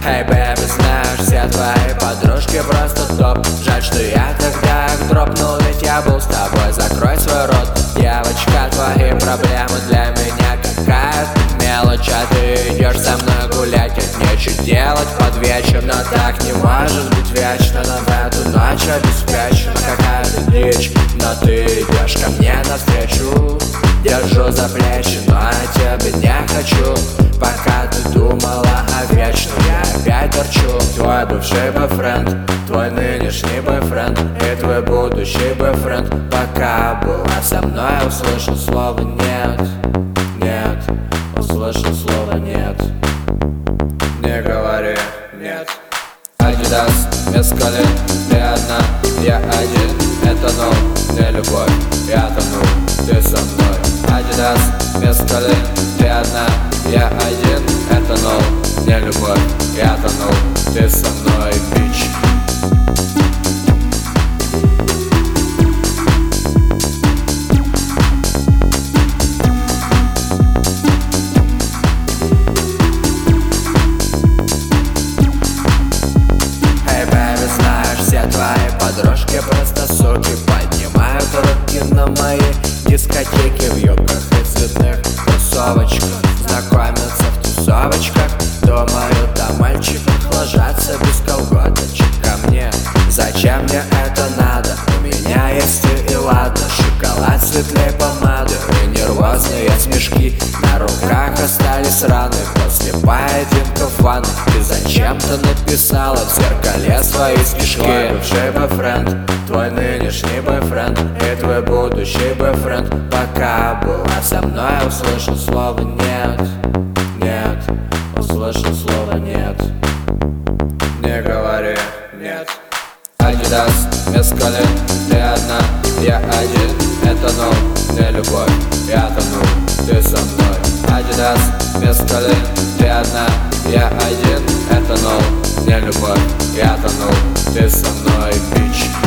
Эй, бэби, знаешь, все твои подружки просто топ. Жаль, что я тогда их дропнул, ведь я был с тобой. Закрой свой рот, девочка, твои проблемы для меня какая-то мелочь. А ты идешь со мной гулять, нет нечего делать под вечер. Но так не может быть вечно, но в эту ночь обеспечена какая-то дичь. Но ты идешь ко мне навстречу, держу за плечи, но я тебе не хочу. Пока ты думала о вечном, я опять торчу. Твой бывший бойфренд, твой нынешний бойфренд и твой будущий бойфренд. Пока была со мной, услышал слово нет. Нет, услышал слово нет. Не говори нет. Адидас, мескалин, ты одна, я один. Это нол, не любовь, я тону, ты со мной. Адидас, мескалин, ты одна, я один. Это нол, не любовь, я тону, ты со мной, бич. Твои подружки просто суки, поднимают руки на мои дискотеки. В юбках и цветных кроссовочках знакомятся в тусовочках. Думаю, там мальчики ложатся без колготочек ко мне. Зачем мне это надо? У меня есть и ладно. Шоколад светлей помады и нервозные смешки. На руках остались раны после поединков в ванной. Ты зачем-то написала в зеркале свои стишки. Твой бывший бойфренд, твой нынешний бойфренд и твой будущий бойфренд. Пока была со мной, услышал слово нет. Нет, услышал слово нет. Не говори нет. Адидас, мескалин, ты одна, я один. Это нол, не любовь, я тону, ты со мной. Адидас, мескалин, ты одна, я один. Это нол, не любовь, я тону, ты со мной, бич.